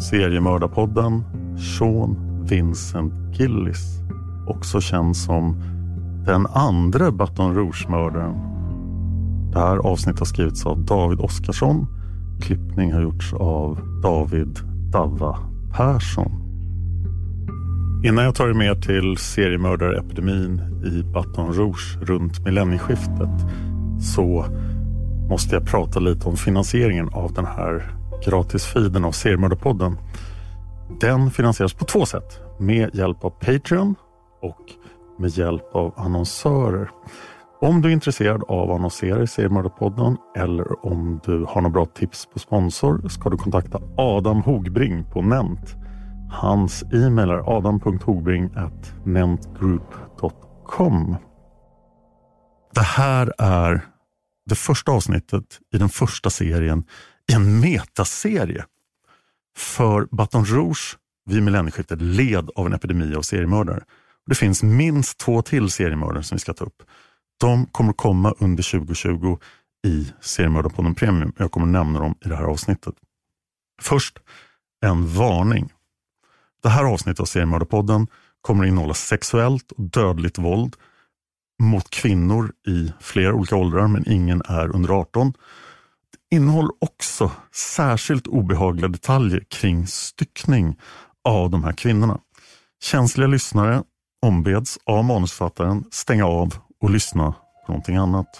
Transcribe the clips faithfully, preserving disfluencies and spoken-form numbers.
seriemördarpodden Sean Vincent Gillis, också känd som den andra Baton Rouge-mördaren. Det här avsnittet har skrivits av David Oskarsson. Klippning har gjorts av David Dava Persson. Innan jag tar er med till seriemördarepidemin i Baton Rouge runt millennieskiftet så måste jag prata lite om finansieringen av den här gratisfeeden av seriemördarpodden. Den finansieras på två sätt. Med hjälp av Patreon och med hjälp av annonsörer. Om du är intresserad av att annonsera i seriemördarpodden eller om du har några bra tips på sponsor ska du kontakta Adam Hogbring på Nent. Hans e-mail är adam punkt hogbring at nentgroup punkt com. Det här är det första avsnittet i den första serien i en metaserie. För Baton Rouge vid millennieskiftet led av en epidemi av seriemördare. Det finns minst två till seriemördare som vi ska ta upp. De kommer att komma under tjugo tjugo i seriemördarpodden Premium. Jag kommer att nämna dem i det här avsnittet. Först en varning. Det här avsnittet av seriemördarpodden kommer att innehålla sexuellt och dödligt våld mot kvinnor i flera olika åldrar, men ingen är under arton. Det innehåller också särskilt obehagliga detaljer kring styckning av de här kvinnorna. Känsliga lyssnare ombeds av manusfattaren stänga av och lyssna på någonting annat.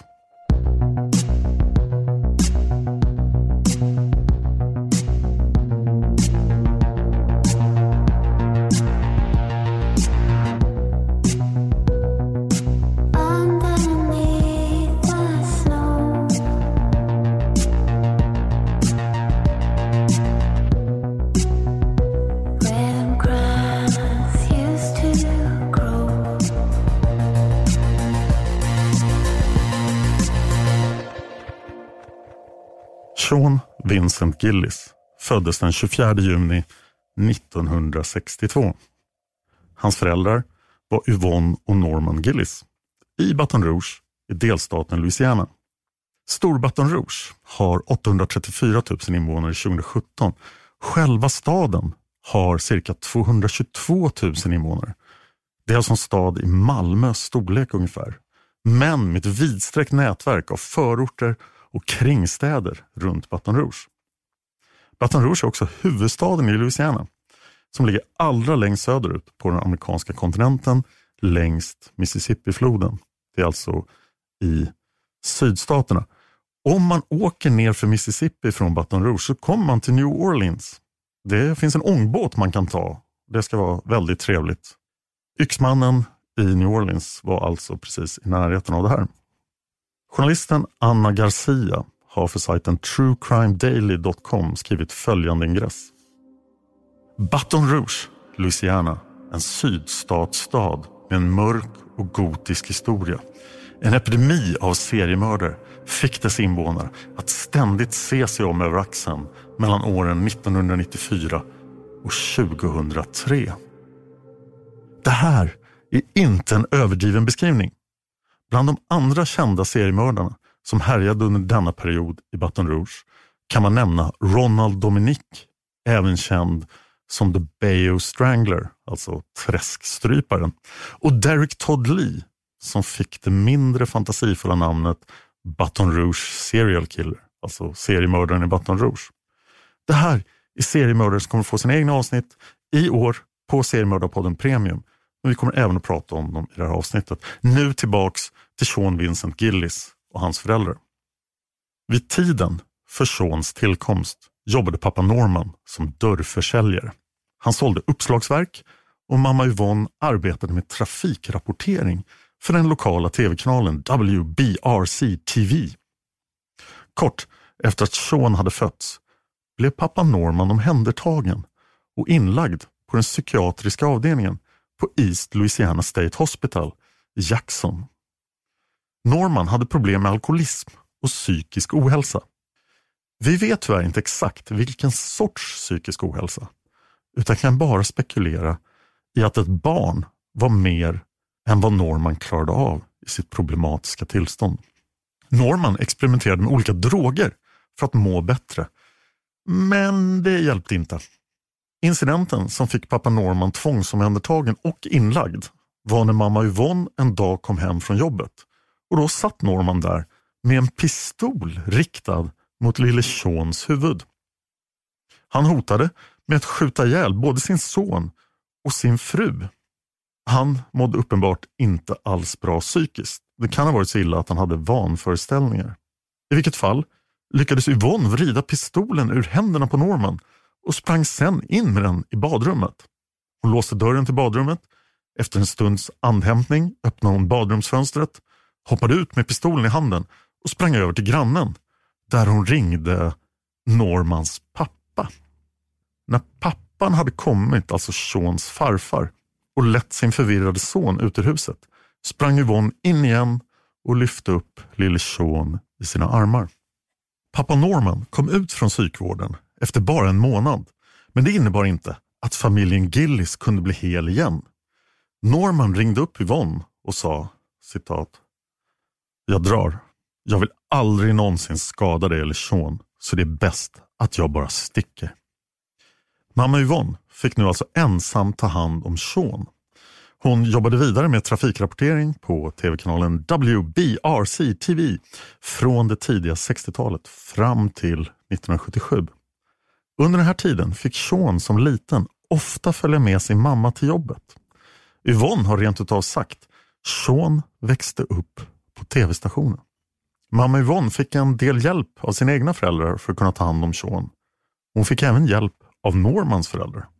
Sean Vincent Gillis föddes den tjugofjärde juni nittonhundrasextiotvå. Hans föräldrar var Yvonne och Norman Gillis i Baton Rouge i delstaten Louisiana. Stor Baton Rouge har åttahundratrettiofyra tusen invånare tjugohundrasjutton. Själva staden har cirka tvåhundratjugotvå tusen invånare. Det är som stad i Malmös storlek ungefär. Men med ett vidsträckt nätverk av förorter och kringstäder runt Baton Rouge. Baton Rouge är också huvudstaden i Louisiana som ligger allra längst söderut på den amerikanska kontinenten längst Mississippi-floden. Det är alltså i sydstaterna. Om man åker ner för Mississippi från Baton Rouge så kommer man till New Orleans. Det finns en ångbåt man kan ta. Det ska vara väldigt trevligt. Yxmannen i New Orleans var alltså precis i närheten av det här. Journalisten Anna Garcia har för sajten true crime daily dot com skrivit följande ingress. Baton Rouge, Louisiana, en sydstatsstad med en mörk och gotisk historia. En epidemi av seriemördare fick dess invånare att ständigt se sig om över axeln mellan åren nittonhundranittiofyra och tjugohundratre. Det här är inte en överdriven beskrivning. Bland de andra kända seriemördarna som härjade under denna period i Baton Rouge kan man nämna Ronald Dominic, även känd som The Bayou Strangler, alltså träskstryparen, och Derek Todd Lee som fick det mindre fantasifulla namnet Baton Rouge Serial Killer, alltså seriemördaren i Baton Rouge. Det här är seriemördare som kommer få sina egna avsnitt i år på seriemördarpodden Premium. Men vi kommer även att prata om dem i det här avsnittet. Nu tillbaks till Sean Vincent Gillis och hans föräldrar. Vid tiden för Seans tillkomst jobbade pappa Norman som dörrförsäljare. Han sålde uppslagsverk och mamma Yvonne arbetade med trafikrapportering för den lokala tv-kanalen W B R C T V. Kort efter att Sean hade fötts blev pappa Norman omhändertagen och inlagd på den psykiatriska avdelningen på East Louisiana State Hospital i Jackson. Norman hade problem med alkoholism och psykisk ohälsa. Vi vet tyvärr inte exakt vilken sorts psykisk ohälsa, utan kan bara spekulera i att ett barn var mer än vad Norman klarade av i sitt problematiska tillstånd. Norman experimenterade med olika droger för att må bättre, men det hjälpte inte. Incidenten som fick pappa Norman tvångsomhändertagen och inlagd var när mamma Yvonne en dag kom hem från jobbet. Och då satt Norman där med en pistol riktad mot lille Seans huvud. Han hotade med att skjuta ihjäl både sin son och sin fru. Han mådde uppenbart inte alls bra psykiskt. Det kan ha varit så illa att han hade vanföreställningar. I vilket fall lyckades Yvonne vrida pistolen ur händerna på Norman och sprang sen in med den i badrummet. Hon låste dörren till badrummet. Efter en stunds andhämtning öppnade hon badrumsfönstret, hoppade ut med pistolen i handen och sprang över till grannen, där hon ringde Normans pappa. När pappan hade kommit, alltså Seans farfar, och lett sin förvirrade son ut ur huset, sprang Yvonne in igen och lyfte upp lille Sean i sina armar. Pappa Norman kom ut från psykvården efter bara en månad, men det innebar inte att familjen Gillis kunde bli hel igen. Norman ringde upp Yvonne och sa, citat, "Jag drar. Jag vill aldrig någonsin skada dig eller Sean, så det är bäst att jag bara sticker." Mamma Yvonne fick nu alltså ensam ta hand om Sean. Hon jobbade vidare med trafikrapportering på tv-kanalen W B R C T V från det tidiga sextiotalet fram till nittonhundrasjuttiosju. Under den här tiden fick Sean som liten ofta följa med sin mamma till jobbet. Yvonne har rent utav sagt, Sean växte upp på tv-stationen. Mamma Yvonne fick en del hjälp av sina egna föräldrar för att kunna ta hand om Sean. Hon fick även hjälp av Normans föräldrar.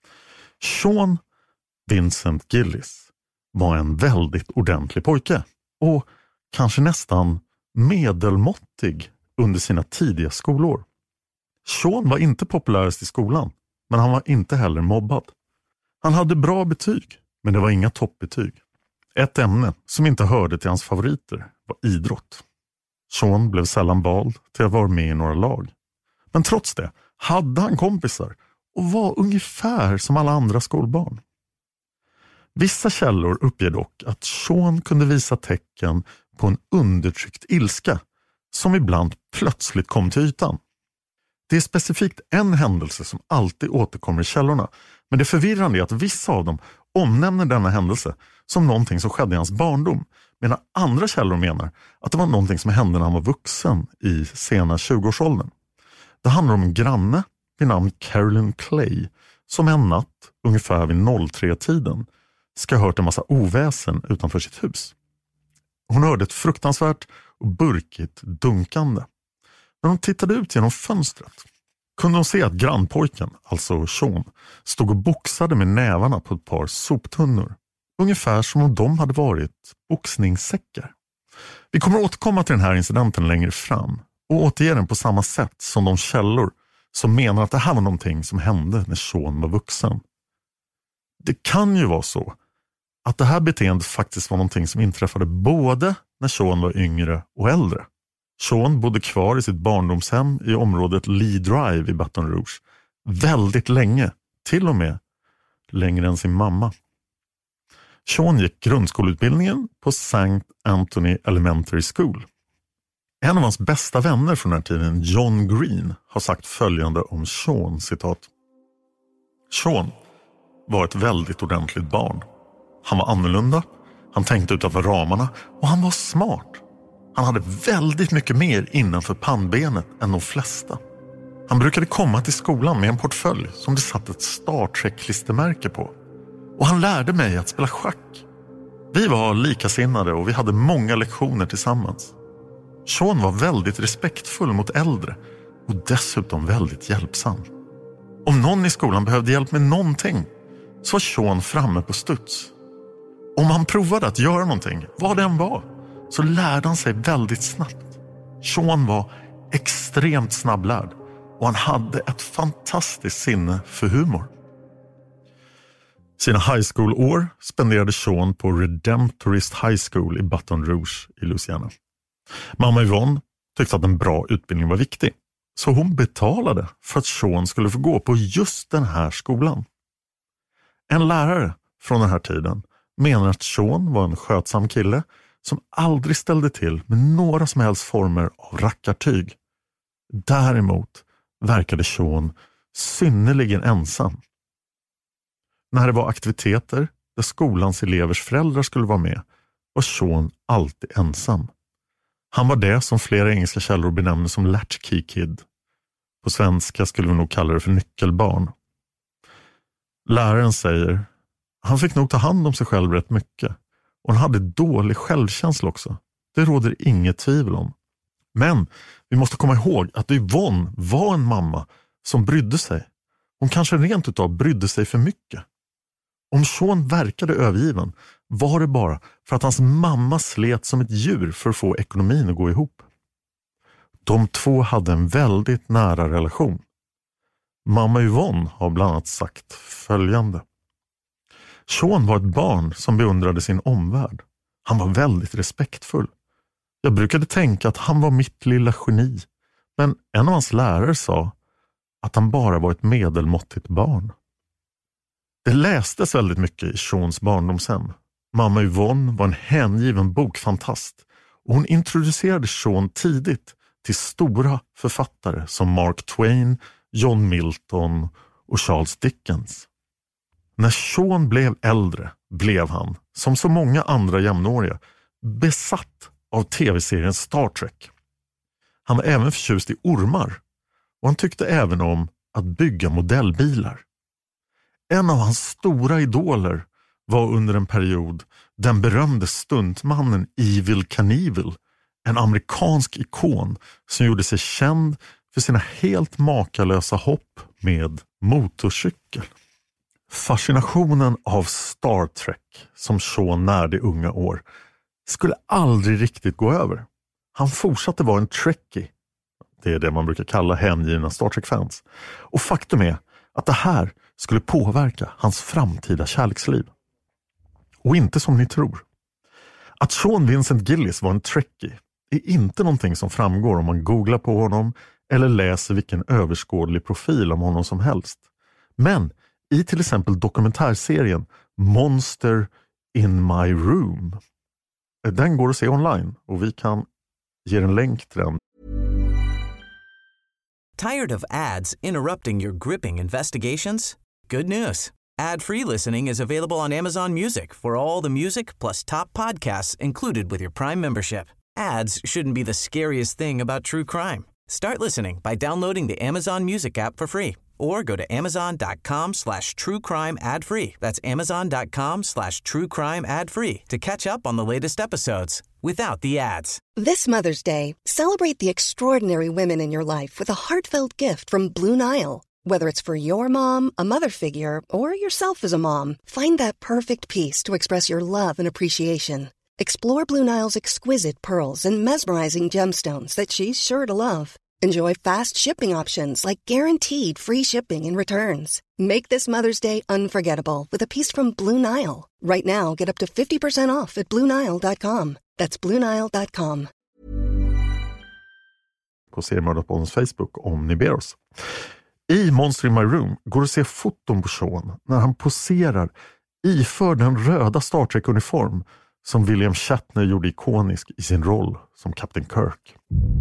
Sean Vincent Gillis var en väldigt ordentlig pojke och kanske nästan medelmåttig under sina tidiga skolår. Sean var inte populärast i skolan, men han var inte heller mobbad. Han hade bra betyg, men det var inga toppbetyg. Ett ämne som inte hörde till hans favoriter var idrott. Sean blev sällan vald till att vara med i några lag. Men trots det hade han kompisar och var ungefär som alla andra skolbarn. Vissa källor uppger dock att Sean kunde visa tecken på en undertryckt ilska som ibland plötsligt kom till ytan. Det är specifikt en händelse som alltid återkommer i källorna, men det förvirrande är att vissa av dem omnämner denna händelse som någonting som skedde i hans barndom, medan andra källor menar att det var någonting som hände när han var vuxen i sena tjugoårsåldern. Det handlar om en granne vid namn Carolyn Clay som en natt, ungefär vid tre-tiden, ska ha hört en massa oväsen utanför sitt hus. Hon hörde ett fruktansvärt och burkigt dunkande. När hon tittade ut genom fönstret kunde hon se att grannpojken, alltså Sean, stod och boxade med nävarna på ett par soptunnor. Ungefär som om de hade varit boxningssäckar. Vi kommer att återkomma till den här incidenten längre fram och återge den på samma sätt som de källor som menar att det här var någonting som hände när Sean var vuxen. Det kan ju vara så att det här beteendet faktiskt var någonting som inträffade både när Sean var yngre och äldre. Sean bodde kvar i sitt barndomshem i området Lee Drive i Baton Rouge väldigt länge, till och med längre än sin mamma. Sean gick grundskoleutbildningen på Saint Anthony Elementary School. En av hans bästa vänner från den här tiden, John Green, har sagt följande om Sean, citat. Sean var ett väldigt ordentligt barn. Han var annorlunda, han tänkte utanför ramarna och han var smart. Han hade väldigt mycket mer innanför pannbenet än de flesta. Han brukade komma till skolan med en portfölj som det satt ett Star Trek-klistermärke på. Och han lärde mig att spela schack. Vi var likasinnade och vi hade många lektioner tillsammans. Sean var väldigt respektfull mot äldre och dessutom väldigt hjälpsam. Om någon i skolan behövde hjälp med någonting så var Sean framme på studs. Om han provade att göra någonting, vad det än var, så lärde han sig väldigt snabbt. Sean var extremt snabblärd och han hade ett fantastiskt sinne för humor. Sina high school-år spenderade Sean på Redemptorist High School i Baton Rouge i Louisiana. Mamma Yvonne tyckte att en bra utbildning var viktig, så hon betalade för att Sean skulle få gå på just den här skolan. En lärare från den här tiden menar att Sean var en skötsam kille som aldrig ställde till med några som helst former av rackartyg. Däremot verkade Sean synnerligen ensam När det var aktiviteter där skolans elevers föräldrar skulle vara med var Sean alltid ensam. Han var det som flera engelska källor benämner som latchkey kid. På svenska skulle vi nog kalla det för nyckelbarn. Läraren säger, han fick nog ta hand om sig själv rätt mycket. Och han hade dålig självkänsla också. Det råder inget tvivel om. Men vi måste komma ihåg att Yvonne var en mamma som brydde sig. Hon kanske rent utav brydde sig för mycket. Om Sean verkade övergiven var det bara för att hans mamma slet som ett djur för att få ekonomin att gå ihop. De två hade en väldigt nära relation. Mamma Yvonne har bland annat sagt följande. Sean var ett barn som beundrade sin omvärld. Han var väldigt respektfull. Jag brukade tänka att han var mitt lilla geni. Men en av hans lärare sa att han bara var ett medelmåttigt barn. Det lästes väldigt mycket i Seans barndomshem. Mamma Yvonne var en hängiven bokfantast. Och hon introducerade Sean tidigt till stora författare som Mark Twain, John Milton och Charles Dickens. När Sean blev äldre blev han, som så många andra jämnåriga, besatt av tv-serien Star Trek. Han var även förtjust i ormar och han tyckte även om att bygga modellbilar. En av hans stora idoler var under en period den berömde stuntmannen Evel Knievel, en amerikansk ikon som gjorde sig känd för sina helt makalösa hopp med motorcykel. Fascinationen av Star Trek som Sean närde unga år skulle aldrig riktigt gå över. Han fortsatte vara en trekkie. Det är det man brukar kalla hängivna Star Trek-fans. Och faktum är att det här skulle påverka hans framtida kärleksliv. Och inte som ni tror. Att Sean Vincent Gillis var en trekkie är inte någonting som framgår om man googlar på honom eller läser vilken överskådlig profil om honom som helst. Men i till exempel dokumentärserien Monster in My Room. Den går att se online och vi kan ge en länk till den. Tired of ads interrupting your gripping investigations? Good news. Ad-free listening is available on Amazon Music for all the music plus top podcasts included with your Prime membership. Ads shouldn't be the scariest thing about true crime. Start listening by downloading the Amazon Music app for free or go to amazon.com slash true crime ad free. That's amazon.com slash true crime ad free to catch up on the latest episodes without the ads. This Mother's Day, celebrate the extraordinary women in your life with a heartfelt gift from Blue Nile. Whether it's for your mom, a mother figure, or yourself as a mom, find that perfect piece to express your love and appreciation. Explore Blue Nile's exquisite pearls and mesmerizing gemstones that she's sure to love. Enjoy fast shipping options like guaranteed free shipping and returns. Make this Mother's Day unforgettable with a piece from Blue Nile. Right now, get up to fifty percent off at blue nile dot com. That's blue nile dot com. På Seriemördarpoddens Facebook om ni ber oss. I Monster in My Room går att se foton på Sean när han poserar iför den röda Star Trek-uniform som William Shatner gjorde ikonisk i sin roll som Captain Kirk.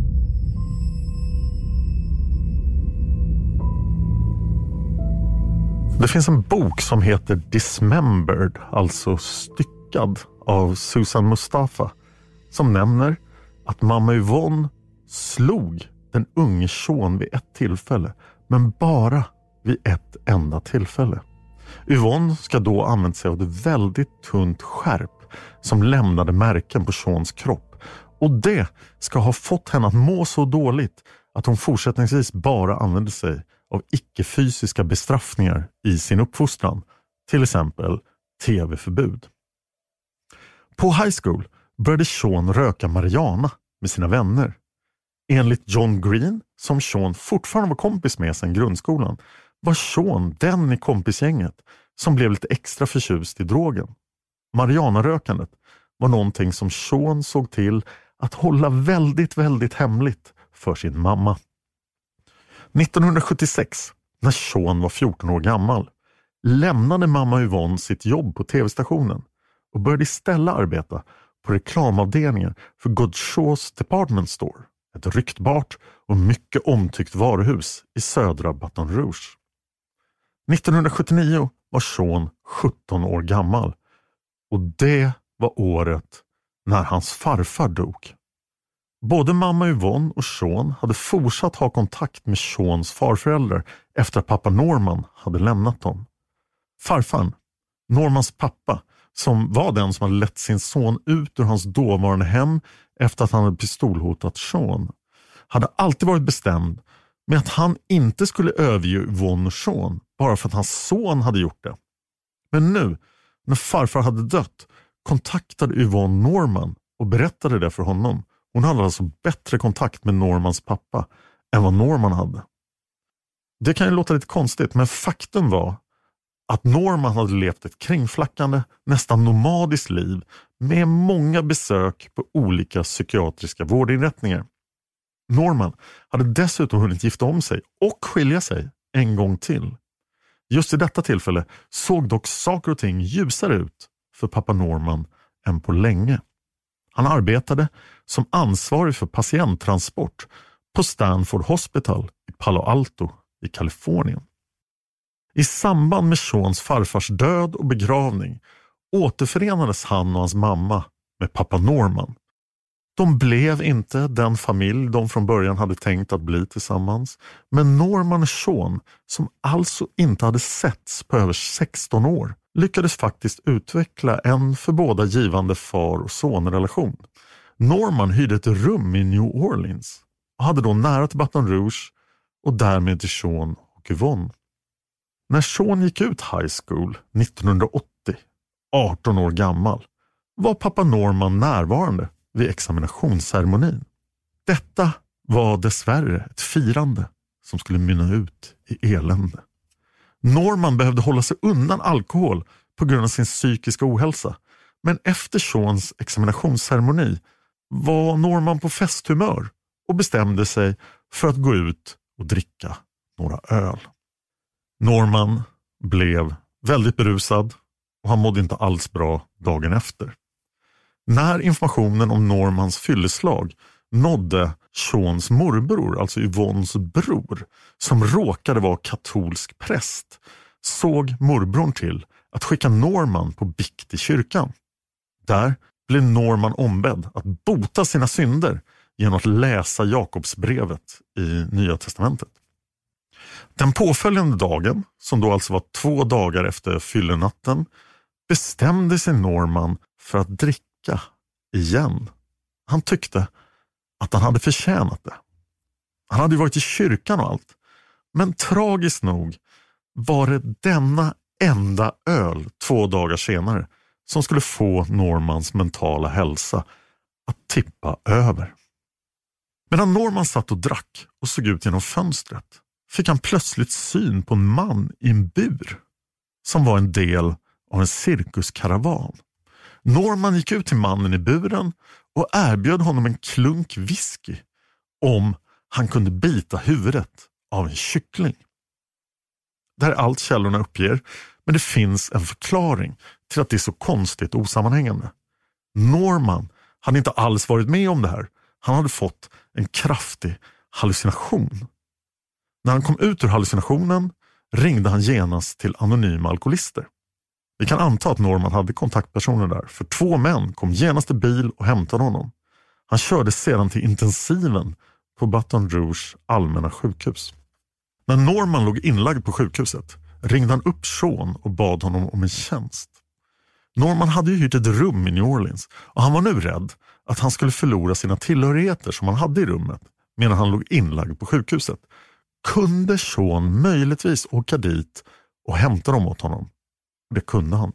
Det finns en bok som heter Dismembered, alltså styckad, av Susan Mustafa, som nämner att mamma Yvonne slog den unge Sean vid ett tillfälle, men bara vid ett enda tillfälle. Yvonne ska då använt sig av ett väldigt tunt skärp som lämnade märken på Seans kropp. Och det ska ha fått henne att må så dåligt att hon fortsättningsvis bara använde sig av icke-fysiska bestraffningar i sin uppfostran. Till exempel tv-förbud. På high school började Sean röka marijuana med sina vänner. Enligt John Green, som Sean fortfarande var kompis med sedan grundskolan, var Sean den i kompisgänget som blev lite extra förtjust i drogen. Marijuana-rökandet var någonting som Sean såg till att hålla väldigt, väldigt hemligt för sin mamma. nittonhundrasjuttiosex, när Sean var fjorton år gammal, lämnade mamma Yvonne sitt jobb på tv-stationen och började istället arbeta på reklamavdelningen för Godshaws Department Store, ett ryktbart och mycket omtyckt varuhus i södra Baton Rouge. nittonhundrasjuttionio var Sean sjutton år gammal. Och det var året när hans farfar dog. Både mamma Yvonne och Sean hade fortsatt ha kontakt med Seans farföräldrar efter att pappa Norman hade lämnat dem. Farfaren, Normans pappa, som var den som hade lett sin son ut ur hans dåvarande hem efter att han hade pistolhotat Sean, hade alltid varit bestämd med att han inte skulle överge Yvonne och Sean bara för att hans son hade gjort det. Men nu, när farfar hade dött, kontaktade Yvonne Norman och berättade det för honom. Hon hade alltså bättre kontakt med Normans pappa än vad Norman hade. Det kan ju låta lite konstigt, men faktum var att Norman hade levt ett kringflackande, nästan nomadiskt liv med många besök på olika psykiatriska vårdinrättningar. Norman hade dessutom hunnit gifta om sig och skilja sig en gång till. Just i detta tillfälle såg dock saker och ting ljusare ut för pappa Norman än på länge. Han arbetade som ansvarig för patienttransport på Stanford Hospital i Palo Alto i Kalifornien. I samband med Seans farfars död och begravning återförenades han och hans mamma med pappa Norman. De blev inte den familj de från början hade tänkt att bli tillsammans, men Norman och Sean, som alltså inte hade setts på över sexton år, lyckades faktiskt utveckla en för båda givande far- och sonrelation. Norman hyrde ett rum i New Orleans och hade då nära till Baton Rouge och därmed till Sean och Yvonne. När Sean gick ut high school nittonhundraåttio, arton år gammal, var pappa Norman närvarande vid examinationsceremonin. Detta var dessvärre ett firande som skulle mynna ut i elände. Norman behövde hålla sig undan alkohol på grund av sin psykiska ohälsa, men efter Seans examinationsceremoni var Norman på festhumör och bestämde sig för att gå ut och dricka några öl. Norman blev väldigt berusad och han mådde inte alls bra dagen efter. När informationen om Normans fylleslag nådde Seans morbror, alltså Yvonnes bror, som råkade vara katolsk präst, såg morbrorn till att skicka Norman på bikt i kyrkan. Där blev Norman ombedd att bota sina synder genom att läsa Jakobsbrevet i Nya testamentet. Den påföljande dagen, som då alltså var två dagar efter fyllenatten, bestämde sig Norman för att dricka igen. Han tyckte att han hade förtjänat det. Han hade ju varit i kyrkan och allt. Men tragiskt nog var det denna enda öl två dagar senare som skulle få Normans mentala hälsa att tippa över. Medan Norman satt och drack och såg ut genom fönstret fick han plötsligt syn på en man i en bur som var en del av en cirkuskaravan. Norman gick ut till mannen i buren och erbjöd honom en klunk whisky om han kunde bita huvudet av en kyckling. Det här är allt källorna uppger, men det finns en förklaring till att det är så konstigt och osammanhängande. Norman hade inte alls varit med om det här. Han hade fått en kraftig hallucination. När han kom ut ur hallucinationen ringde han genast till anonyma alkoholister. Vi kan anta att Norman hade kontaktpersoner där, för två män kom genast i bil och hämtade honom. Han körde sedan till intensiven på Baton Rouge allmänna sjukhus. När Norman låg inlagd på sjukhuset ringde han upp Sean och bad honom om en tjänst. Norman hade ju hyrt ett rum i New Orleans och han var nu rädd att han skulle förlora sina tillhörigheter som han hade i rummet medan han låg inlagd på sjukhuset. Kunde Sean möjligtvis åka dit och hämta dem åt honom? Det kunde han.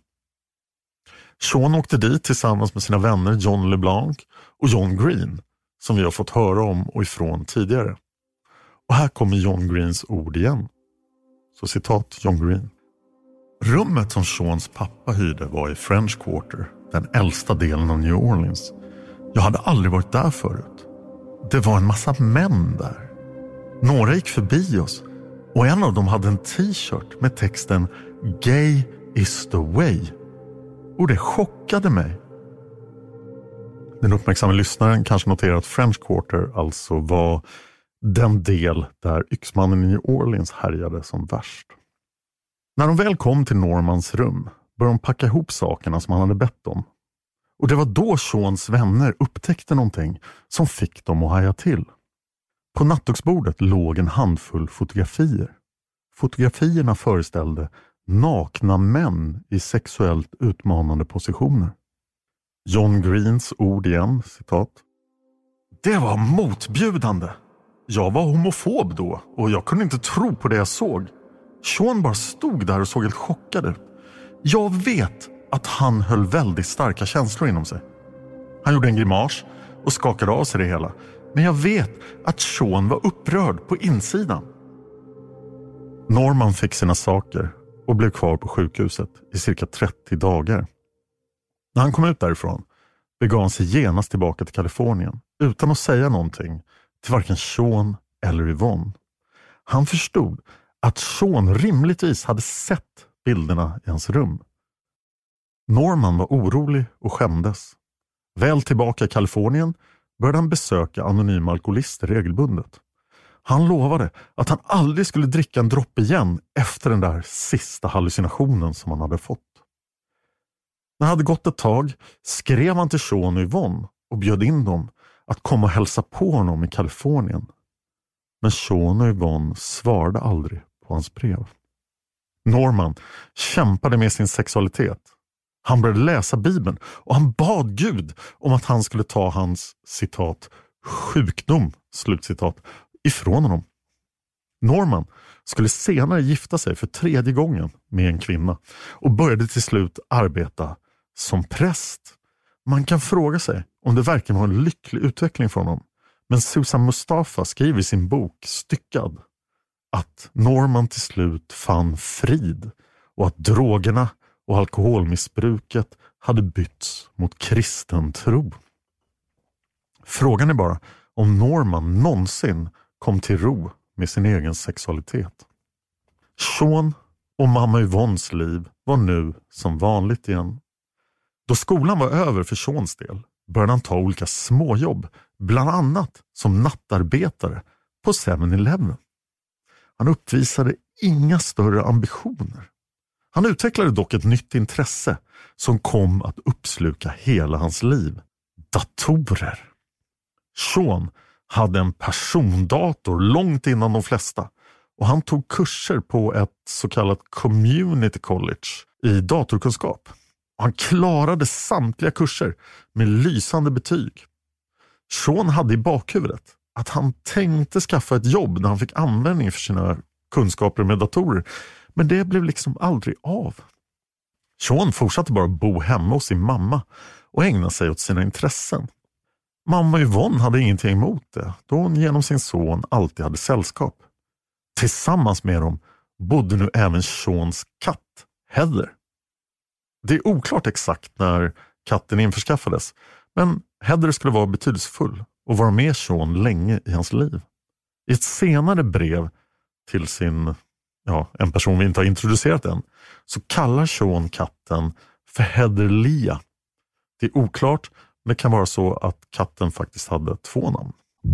Sean åkte dit tillsammans med sina vänner John LeBlanc och John Green, som vi har fått höra om och ifrån tidigare. Och här kommer John Greens ord igen. Så citat John Green. Rummet som Seans pappa hyrde var i French Quarter, den äldsta delen av New Orleans. Jag hade aldrig varit där förut. Det var en massa män där. Några gick förbi oss och en av dem hade en t-shirt med texten Gay is the way. Och det chockade mig. Den uppmärksamma lyssnaren kanske noterar att French Quarter alltså var den del där yxmannen i New Orleans härjade som värst. När de väl kom till Normans rum började de packa ihop sakerna som han hade bett om. Och det var då Seans vänner upptäckte någonting som fick dem att haja till. På nattduksbordet låg en handfull fotografier. Fotografierna föreställde nakna män i sexuellt utmanande positioner. John Greens ord igen, citat. Det var motbjudande. Jag var homofob då och jag kunde inte tro på det jag såg. Sean bara stod där och såg helt chockad ut. Jag vet att han höll väldigt starka känslor inom sig. Han gjorde en grimas och skakade av sig det hela. Men jag vet att Sean var upprörd på insidan. Norman fick sina saker och blev kvar på sjukhuset i cirka trettio dagar. När han kom ut därifrån begav han sig genast tillbaka till Kalifornien utan att säga någonting till varken Sean eller Yvonne. Han förstod att Sean rimligtvis hade sett bilderna i hans rum. Norman var orolig och skämdes. Väl tillbaka i Kalifornien började han besöka anonyma alkoholister regelbundet. Han lovade att han aldrig skulle dricka en droppe igen efter den där sista hallucinationen som han hade fått. När det hade gått ett tag skrev han till Sean och Yvonne och bjöd in dem att komma och hälsa på honom i Kalifornien. Men Sean och Yvonne svarade aldrig på hans brev. Norman kämpade med sin sexualitet. Han började läsa Bibeln och han bad Gud om att han skulle ta hans, citat, sjukdom, slutcitat, ifrån honom. Norman skulle senare gifta sig för tredje gången med en kvinna och började till slut arbeta som präst. Man kan fråga sig om det verkligen var en lycklig utveckling för honom. Men Susan Mustafa skriver i sin bok Styckad att Norman till slut fann frid och att drogerna och alkoholmissbruket hade bytts mot kristen tro. Frågan är bara om Norman någonsin kom till ro med sin egen sexualitet. Sean och mamma Yvonnes liv var nu som vanligt igen. Då skolan var över för Seans del började han ta olika småjobb, bland annat som nattarbetare på seven eleven. Han uppvisade inga större ambitioner. Han utvecklade dock ett nytt intresse som kom att uppsluka hela hans liv. Datorer. Sean hade en persondator långt innan de flesta och han tog kurser på ett så kallat community college i datorkunskap. Han klarade samtliga kurser med lysande betyg. Sean hade i bakhuvudet att han tänkte skaffa ett jobb när han fick användning för sina kunskaper med datorer. Men det blev liksom aldrig av. Sean fortsatte bara bo hemma hos sin mamma och ägna sig åt sina intressen. Mamma Yvonne hade ingenting emot det, då hon genom sin son alltid hade sällskap. Tillsammans med dem bodde nu även Seans katt, Heather. Det är oklart exakt när katten införskaffades, men Heather skulle vara betydelsefull och vara med Sean länge i hans liv. I ett senare brev till sin, ja, en person vi inte har introducerat än, så kallar Sean katten för Heather Lia. Det är oklart, men det kan vara så att katten faktiskt hade två namn.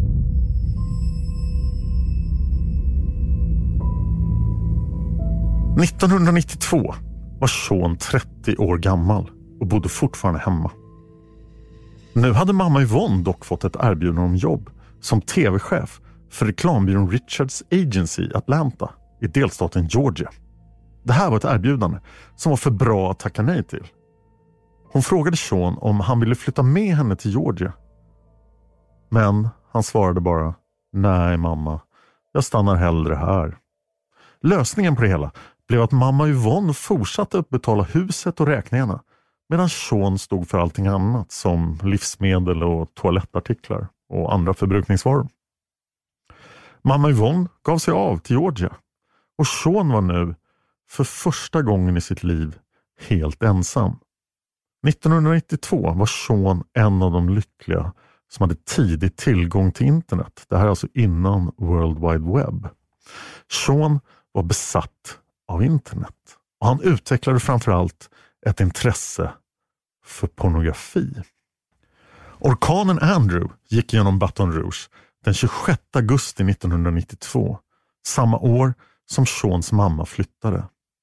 nittonhundranittiotvå var Sean trettio år gammal och bodde fortfarande hemma. Nu hade mamma Yvonne dock fått ett erbjudande om jobb som tv-chef för reklambyrån Richards Agency i Atlanta i delstaten Georgia. Det här var ett erbjudande som var för bra att tacka nej till. Hon frågade Sean om han ville flytta med henne till Georgia. Men han svarade bara, nej mamma, jag stannar hellre här. Lösningen på det hela blev att mamma Yvonne fortsatte att betala huset och räkningarna medan Sean stod för allting annat som livsmedel och toalettartiklar och andra förbrukningsvaror. Mamma Yvonne gav sig av till Georgia och Sean var nu för första gången i sitt liv helt ensam. nittonhundranittiotvå var Sean en av de lyckliga som hade tidigt tillgång till internet. Det här är alltså innan World Wide Web. Sean var besatt av internet och han utvecklade framförallt ett intresse för pornografi. Orkanen Andrew gick genom Baton Rouge den tjugosjätte augusti nittonhundranittiotvå, samma år som Seans mamma flyttade.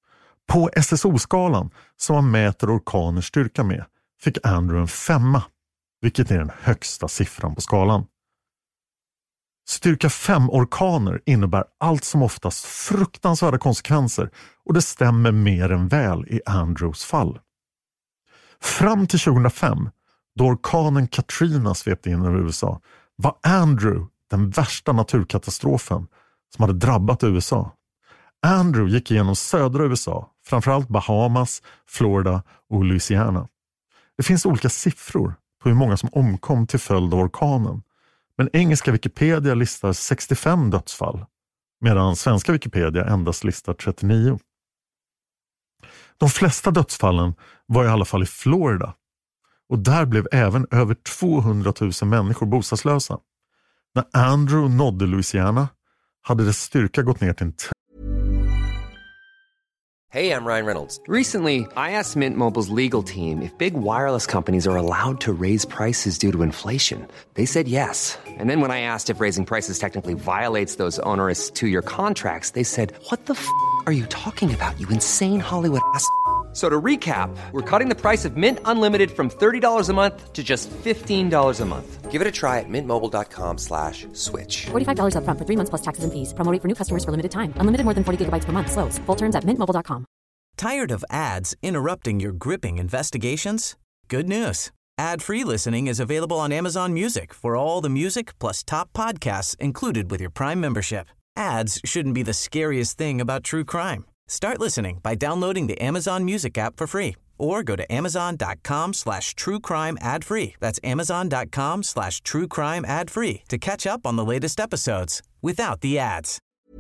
På S S O-skalan som man mäter orkaners styrka med fick Andrew en femma, vilket är den högsta siffran på skalan. Styrka fem orkaner innebär allt som oftast fruktansvärda konsekvenser, och det stämmer mer än väl i Andrews fall. Fram till tjugohundrafem, då orkanen Katrina svepte in över U S A, var Andrew den värsta naturkatastrofen som hade drabbat U S A. Andrew gick igenom södra U S A, framförallt Bahamas, Florida och Louisiana. Det finns olika siffror på hur många som omkom till följd av orkanen, men engelska Wikipedia listar sextiofem dödsfall, medan svenska Wikipedia endast listar trettionio. De flesta dödsfallen var i alla fall i Florida, och där blev även över tvåhundratusen människor bostadslösa. När Andrew nådde Louisiana hade dess styrka gått ner till en t- Hey, I'm Ryan Reynolds. Recently, I asked Mint Mobile's legal team if big wireless companies are allowed to raise prices due to inflation. They said yes. And then when I asked if raising prices technically violates those onerous two-year contracts, they said, "What the f*** are you talking about, you insane Hollywood ass?" So to recap, we're cutting the price of Mint Unlimited from thirty dollars a month to just fifteen dollars a month. Give it a try at mintmobile.com slash switch. forty-five dollars up front for three months plus taxes and fees. Promo rate for new customers for limited time. Unlimited more than forty gigabytes per month slows. Full terms at mint mobile dot com. Tired of ads interrupting your gripping investigations? Good news. Ad-free listening is available on Amazon Music for all the music plus top podcasts included with your Prime membership. Ads shouldn't be the scariest thing about true crime. Start listening by downloading the Amazon Music app for free or go to amazon.com slash true crime ad free. That's amazon.com slash true crime ad free to catch up on the latest episodes without the ads.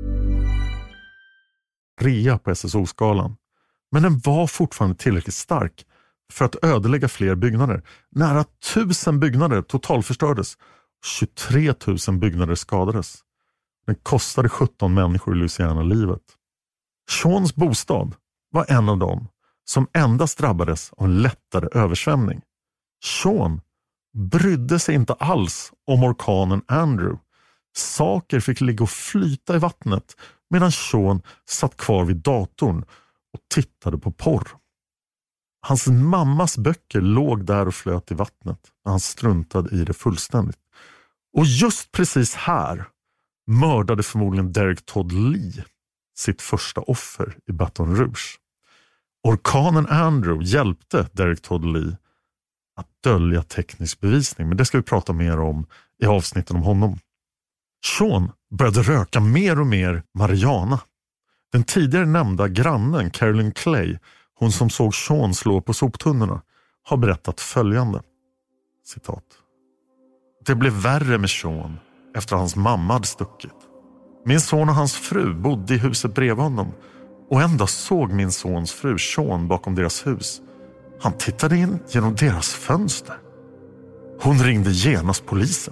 Rea på S S O-skalan, men den var fortfarande tillräckligt stark för att ödelägga fler byggnader. Nära tusen byggnader totalförstördes. tjugotre tusen byggnader skadades. Den kostade sjutton människor i Louisiana livet. Seans bostad var en av dem som endast drabbades av en lättare översvämning. Sean brydde sig inte alls om orkanen Andrew. Saker fick ligga och flyta i vattnet medan Sean satt kvar vid datorn och tittade på porr. Hans mammas böcker låg där och flöt i vattnet när han struntade i det fullständigt. Och just precis här mördade förmodligen Derek Todd Lee sitt första offer i Baton Rouge. Orkanen Andrew hjälpte Derek Todd Lee att dölja teknisk bevisning, men det ska vi prata mer om i avsnitten om honom. Sean började röka mer och mer marijuana. Den tidigare nämnda grannen Carolyn Clay, hon som såg Sean slå på soptunnorna, har berättat följande. Citat. Det blev värre med Sean efter hans mamma hade stuckit. Min son och hans fru bodde i huset bredvid honom och en dag såg min sons fru Sean bakom deras hus. Han tittade in genom deras fönster. Hon ringde genast polisen.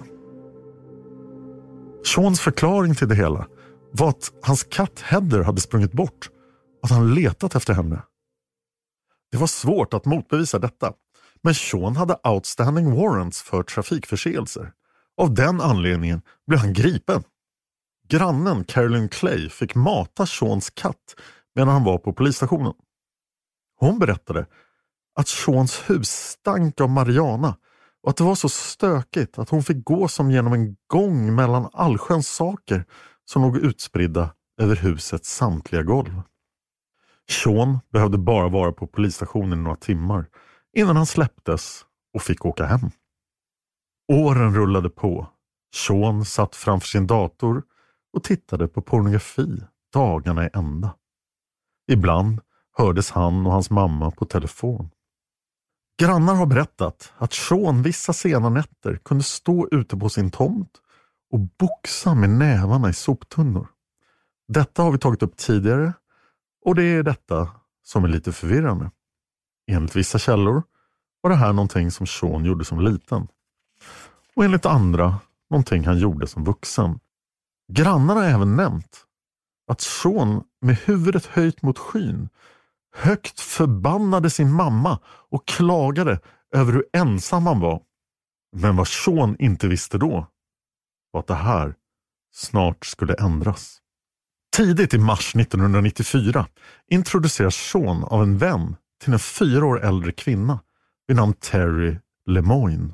Seans förklaring till det hela var att hans katt Heather hade sprungit bort och att han letat efter henne. Det var svårt att motbevisa detta, men Sean hade outstanding warrants för trafikförseelser. Av den anledningen blev han gripen. Grannen Carolyn Clay fick mata Seans katt medan han var på polisstationen. Hon berättade att Seans hus stank av marijuana och att det var så stökigt att hon fick gå som genom en gång mellan allsköns saker som låg utspridda över husets samtliga golv. Sean behövde bara vara på polisstationen några timmar innan han släpptes och fick åka hem. Åren rullade på. Sean satt framför sin dator och tittade på pornografi dagarna i ända. Ibland hördes han och hans mamma på telefon. Grannar har berättat att Sean vissa sena nätter kunde stå ute på sin tomt och boxa med nävarna i soptunnor. Detta har vi tagit upp tidigare och det är detta som är lite förvirrande. Enligt vissa källor var det här någonting som Sean gjorde som liten. Och enligt andra någonting han gjorde som vuxen. Grannarna har även nämnt att Sean med huvudet höjt mot skyn högt förbannade sin mamma och klagade över hur ensam han var. Men vad Sean inte visste då var att det här snart skulle ändras. Tidigt i mars nittonhundranittiofyra introduceras Sean av en vän till en fyra år äldre kvinna vid namn Terry Lemoine.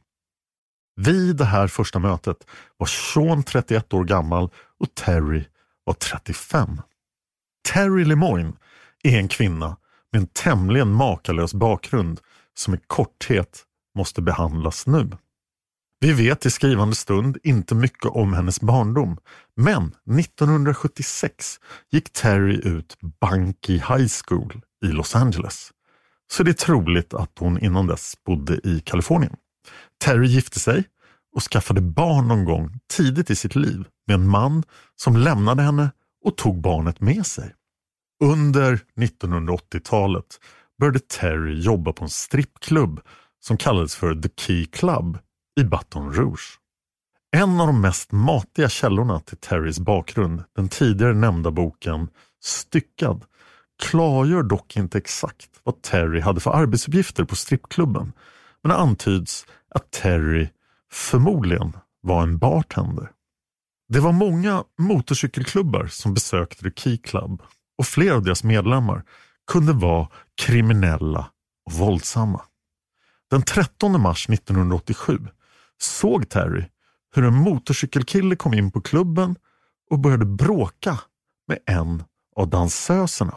Vid det här första mötet var Sean trettioett år gammal och Terry var trettiofem. Terry Lemoine är en kvinna med en tämligen makalös bakgrund som i korthet måste behandlas nu. Vi vet i skrivande stund inte mycket om hennes barndom, men nittonhundrasjuttiosex gick Terry ut Bunkie High School i Los Angeles. Så det är troligt att hon innan dess bodde i Kalifornien. Terry gifte sig och skaffade barn någon gång tidigt i sitt liv med en man som lämnade henne och tog barnet med sig. Under nittonhundraåttiotalet började Terry jobba på en strippklubb som kallades för The Key Club i Baton Rouge. En av de mest matiga källorna till Terrys bakgrund, den tidigare nämnda boken Styckad, klargör dock inte exakt vad Terry hade för arbetsuppgifter på strippklubben, men det antyds att Terry förmodligen var en bartender. Det var många motorcykelklubbar som besökte The Key Club och flera av deras medlemmar kunde vara kriminella och våldsamma. Den trettonde mars nittonhundraåttiosju såg Terry hur en motorcykelkille kom in på klubben och började bråka med en av dansöserna.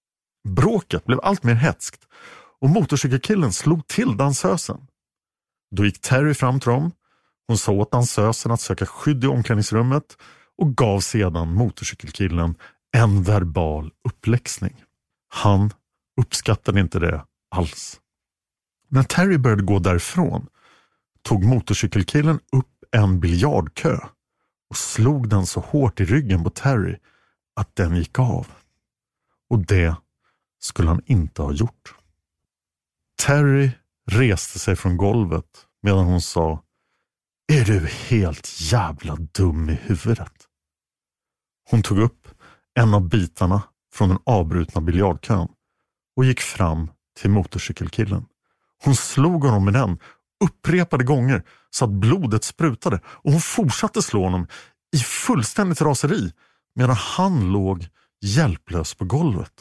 Bråket blev allt mer hätskt och motorcykelkillen slog till dansösen. Då gick Terry fram till dem. Hon sa åt dansösen att söka skydd i omklädningsrummet och gav sedan motorcykelkillen en verbal uppläxning. Han uppskattade inte det alls. När Terry började gå därifrån tog motorcykelkillen upp en biljardkö och slog den så hårt i ryggen på Terry att den gick av. Och det skulle han inte ha gjort. Terry reste sig från golvet medan hon sa: "Är du helt jävla dum i huvudet?" Hon tog upp en av bitarna från den avbrutna biljardkön och gick fram till motorcykelkillen. Hon slog honom med den upprepade gånger så att blodet sprutade, och hon fortsatte slå honom i fullständigt raseri medan han låg hjälplös på golvet.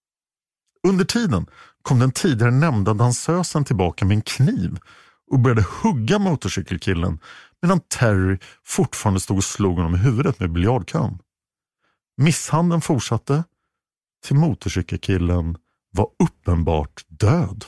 Under tiden kom den tidigare nämnda dansösen tillbaka med en kniv och började hugga motorcykelkillen medan Terry fortfarande stod och slog honom i huvudet med biljardkön. Misshandeln fortsatte till motorcykelkillen var uppenbart död.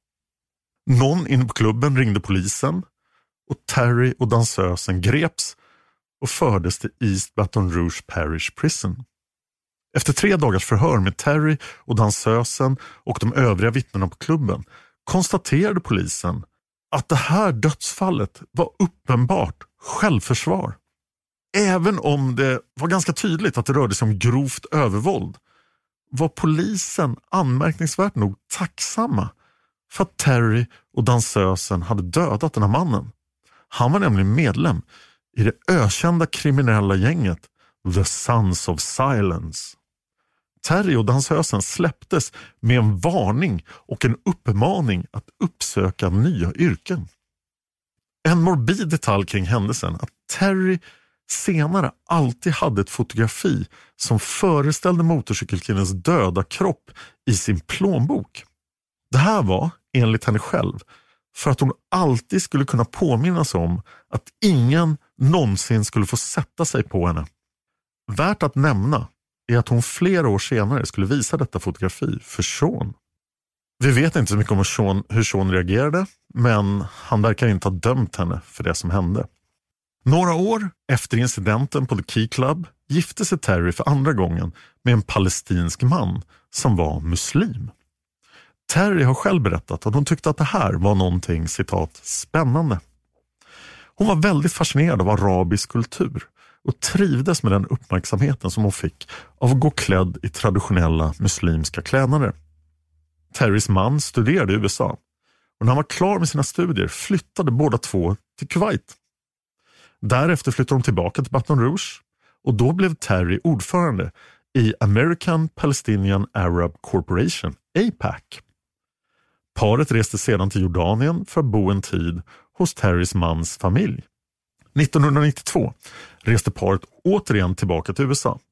Någon inne på klubben ringde polisen och Terry och dansösen greps och fördes till East Baton Rouge Parish Prison. Efter tre dagars förhör med Terry och dansösen och de övriga vittnena på klubben konstaterade polisen att det här dödsfallet var uppenbart självförsvar. Även om det var ganska tydligt att det rörde sig om grovt övervåld, var polisen anmärkningsvärt nog tacksamma för att Terry och dansösen hade dödat den här mannen. Han var nämligen medlem i det ökända kriminella gänget The Sons of Silence. Terry och dansösen släpptes med en varning och en uppmaning att uppsöka nya yrken. En morbid detalj kring händelsen att Terry senare alltid hade ett fotografi som föreställde motorcykelkillens döda kropp i sin plånbok. Det här var, enligt henne själv, för att hon alltid skulle kunna påminnas om att ingen någonsin skulle få sätta sig på henne. Värt att nämna är att hon flera år senare skulle visa detta fotografi för Sean. Vi vet inte så mycket om Sean, hur Sean reagerade, men han verkar inte ha dömt henne för det som hände. Några år efter incidenten på The Key Club gifte sig Terry för andra gången med en palestinsk man som var muslim. Terry har själv berättat att hon tyckte att det här var någonting, citat, spännande. Hon var väldigt fascinerad av arabisk kultur och trivdes med den uppmärksamheten som hon fick av att gå klädd i traditionella muslimska klädnader. Terrys man studerade i U S A och när han var klar med sina studier flyttade båda två till Kuwait. Därefter flyttade de tillbaka till Baton Rouge och då blev Terry ordförande i American Palestinian Arab Corporation, A P A C. Paret reste sedan till Jordanien för att bo en tid hos Terrys mans familj. nittonhundranittiotvå reste paret återigen tillbaka till U S A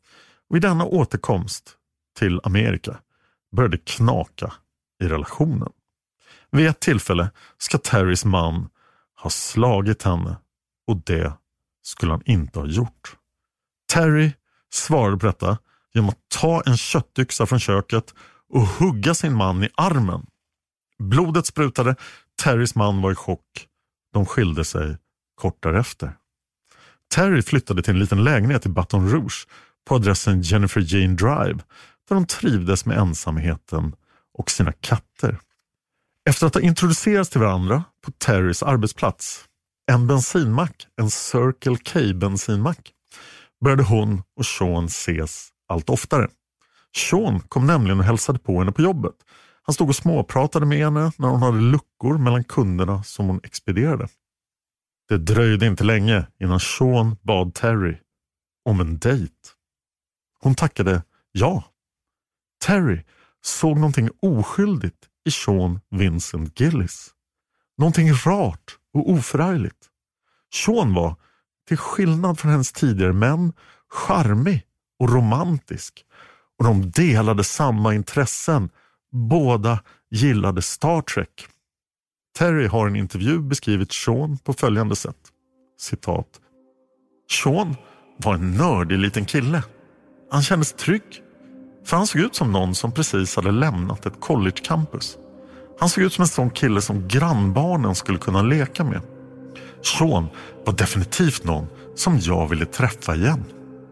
Vid denna återkomst till Amerika började knaka i relationen. Vid ett tillfälle ska Terrys man ha slagit henne och det skulle han inte ha gjort. Terry svarade på detta genom att ta en köttyxa från köket och hugga sin man i armen. Blodet sprutade, Terrys man var i chock. De skilde sig kort därefter. Terry flyttade till en liten lägenhet i Baton Rouge på adressen Jennifer Jane Drive där de trivdes med ensamheten och sina katter. Efter att ha introducerats till varandra på Terrys arbetsplats, en bensinmack, en Circle K bensinmack, började hon och Sean ses allt oftare. Sean kom nämligen och hälsade på henne på jobbet. Han stod och småpratade med henne när hon hade luckor mellan kunderna som hon expedierade. Det dröjde inte länge innan Sean bad Terry om en dejt. Hon tackade ja. Terry såg någonting oskyldigt i Sean Vincent Gillis. Någonting rart och oförargligt. Sean var, till skillnad från hennes tidigare män, charmig och romantisk. Och de delade samma intressen. Båda gillade Star Trek. Terry har i en intervju beskrivit Sean på följande sätt. Citat. Sean var en nördig liten kille. Han kändes trygg. För han såg ut som någon som precis hade lämnat ett college campus. Han såg ut som en sån kille som grannbarnen skulle kunna leka med. Sean var definitivt någon som jag ville träffa igen.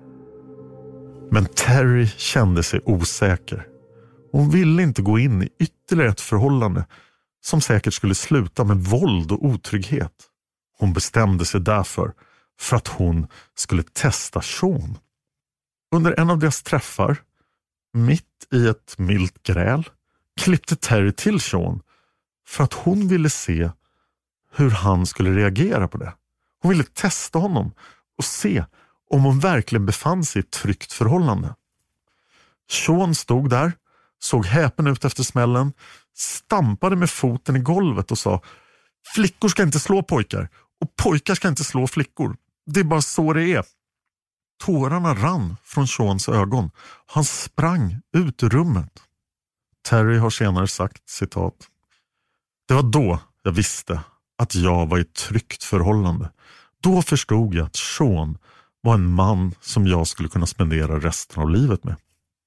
Men Terry kände sig osäker. Hon ville inte gå in i ytterligare ett förhållande som säkert skulle sluta med våld och otrygghet. Hon bestämde sig därför för att hon skulle testa Sean. Under en av deras träffar, mitt i ett milt gräl, klippte Terry till Sean för att hon ville se hur han skulle reagera på det. Hon ville testa honom och se om hon verkligen befann sig i ett tryggt förhållande. Sean stod där, såg häpen ut efter smällen, stampade med foten i golvet och sa: flickor ska inte slå pojkar och pojkar ska inte slå flickor. Det är bara så det är. Tårarna rann från Seans ögon. Han sprang ut ur rummet. Terry har senare sagt, citat: det var då jag visste att jag var i ett tryggt förhållande. Då förstod jag att Sean var en man som jag skulle kunna spendera resten av livet med.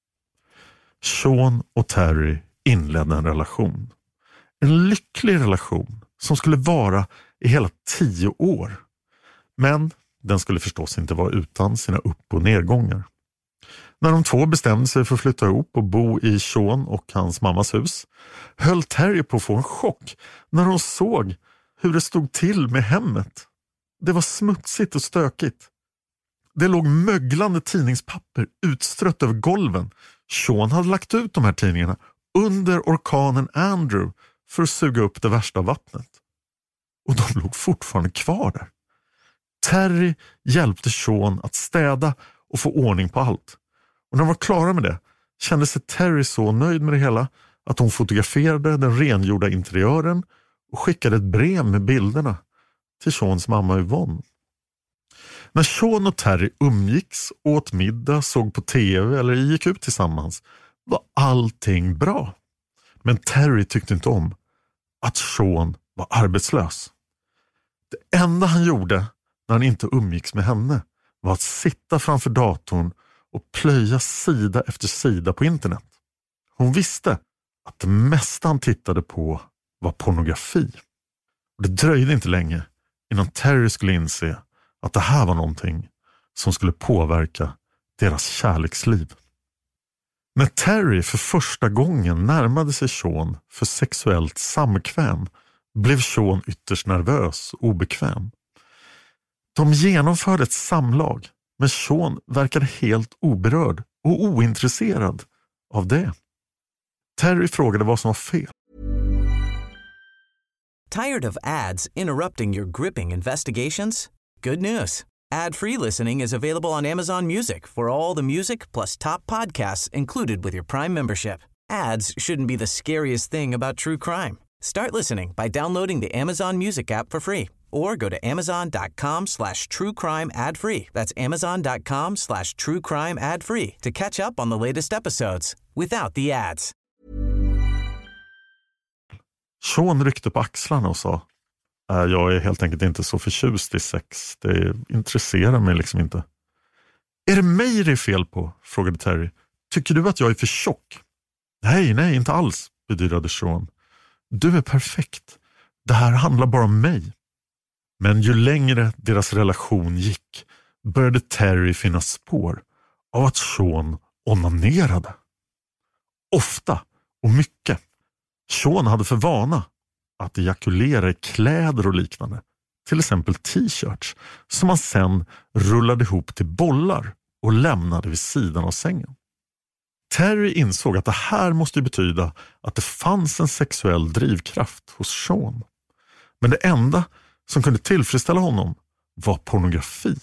Sean och Terry inledde en relation. En lycklig relation som skulle vara i hela tio år. Men den skulle förstås inte vara utan sina upp- och nedgångar. När de två bestämde sig för att flytta ihop och bo i Sean och hans mammas hus höll Terry på att få en chock när hon såg hur det stod till med hemmet. Det var smutsigt och stökigt. Det låg möglande tidningspapper utstrött över golven. Sean hade lagt ut de här tidningarna under orkanen Andrew för att suga upp det värsta av vattnet. Och de låg fortfarande kvar där. Terry hjälpte Sean att städa och få ordning på allt. Och när de var klara med det kände sig Terry så nöjd med det hela att hon fotograferade den rengjorda interiören och skickade ett brev med bilderna till Seans mamma Yvonne. När Sean och Terry umgicks, åt middag, såg på tv eller gick ut tillsammans var allting bra. Men Terry tyckte inte om att Sean var arbetslös. Det enda han gjorde när han inte umgicks med henne var att sitta framför datorn och plöja sida efter sida på internet. Hon visste att det mesta han tittade på var pornografi. Och det dröjde inte länge innan Terry skulle inse att det här var någonting som skulle påverka deras kärleksliv. När Terry för första gången närmade sig Sean för sexuellt samkväm blev Sean ytterst nervös och obekväm. De genomförde ett samlag, men Sean verkade helt oberörd och ointresserad av det. Terry frågade vad som var fel. Tired of ads interrupting your gripping investigations? Good news. Ad-free listening is available on Amazon Music for all the music plus top podcasts included with your Prime membership. Ads shouldn't be the scariest thing about true crime. Start listening by downloading the Amazon Music app for free or go to amazon.com slash true crime ad free. That's amazon.com slash true crime ad free to catch up on the latest episodes without the ads. Sean ryckte på axlarna och sa: äh, jag är helt enkelt inte så förtjust i sex. Det intresserar mig liksom inte. Är det mig det är fel på? Frågade Terry. Tycker du att jag är för tjock? Nej, nej, inte alls, bedyrade Sean. Du är perfekt. Det här handlar bara om mig. Men ju längre deras relation gick började Terry finna spår av att Sean onanerade. Ofta och mycket. Sean hade för vana att ejakulera i kläder och liknande. Till exempel t-shirts som han sen rullade ihop till bollar och lämnade vid sidan av sängen. Terry insåg att det här måste betyda att det fanns en sexuell drivkraft hos Sean. Men det enda som kunde tillfredsställa honom var pornografi.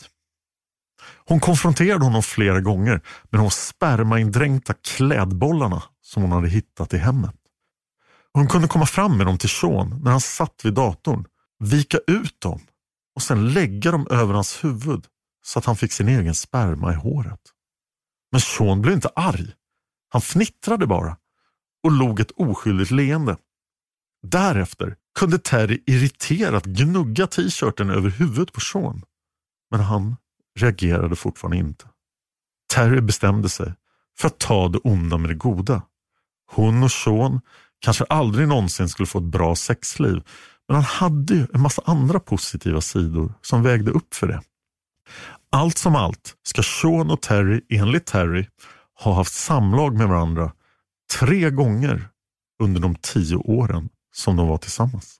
Hon konfronterade honom flera gånger med de spermaindränkta klädbollarna som hon hade hittat i hemmet. Hon kunde komma fram med dem till Sean när han satt vid datorn, vika ut dem och sen lägga dem över hans huvud så att han fick sin egen sperma i håret. Men Sean blev inte arg. Han fnittrade bara och log ett oskyldigt leende. Därefter kunde Terry irriterat gnugga t-shirten över huvudet på Sean. Men han reagerade fortfarande inte. Terry bestämde sig för att ta det onda med det goda. Hon och Sean kanske aldrig någonsin skulle få ett bra sexliv, men han hade ju en massa andra positiva sidor som vägde upp för det. Allt som allt ska Sean och Terry enligt Terry ha haft samlag med varandra tre gånger under de tio åren som de var tillsammans.